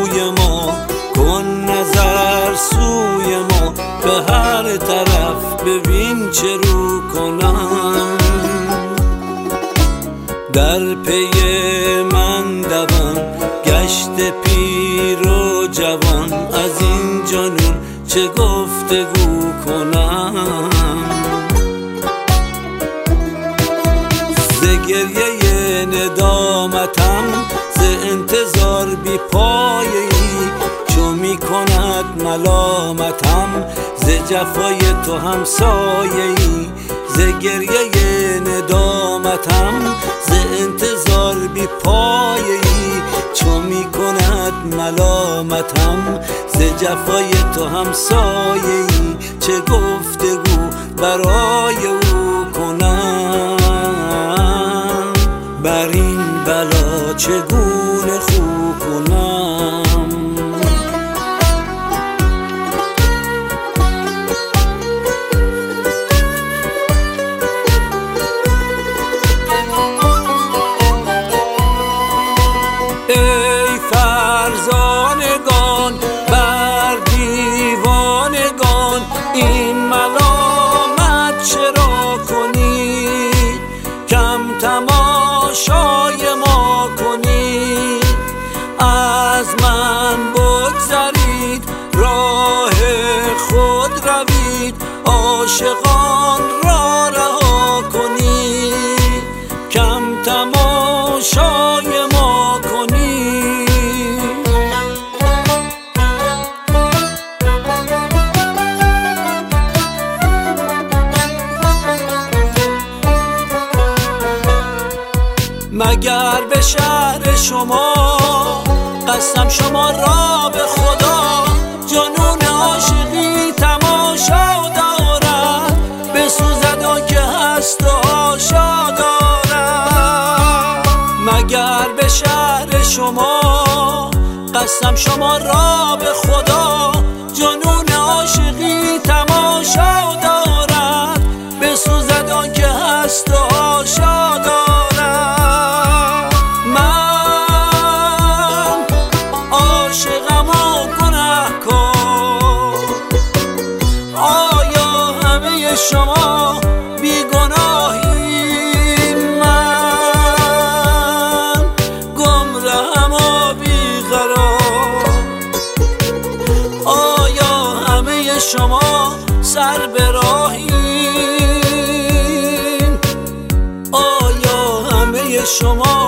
روی ما، کن نظر سوی ما، به هر طرف ببین چه رو کنم. در پی من دوان گشت پیر و جوان، از این جنون چه گفتگو کنم. ز گریه ندامتم، ز انتظار بی پایه‌ای، چو می کند ملامتم، ز جفای تو همسایه‌ای. ز گریه ندامتم، ز انتظار بی پایه‌ای، چو می کند ملامتم، ز جفای تو همسایه‌ای. چه گفتگو برای او کنم، بر این بلا چگونه خو کنم. ای فرزانگان بر دیوانگان، این ملامت چرا کنید؟ کم تماشای ما کنید. از من بگذرید، راه خود روید، عاشقان را رها کنید. کم تماشای ما کنید. مگر به شهر شما قسم شما را به خدا، جنون عاشقی تماشا دارد، بسوزد آنکه هست و هاشا دارد. مگر به شهر شما قسم شما را به خدا، جنون عاشقی تماشا دارد، بسوزد آنکه هست و هاشا دارد. عاشقم و گنهکار، آیا همه شما بیگناهی؟ من گمرهم و بیقرار، آیا همه شما سر به راهی؟ آیا همه شما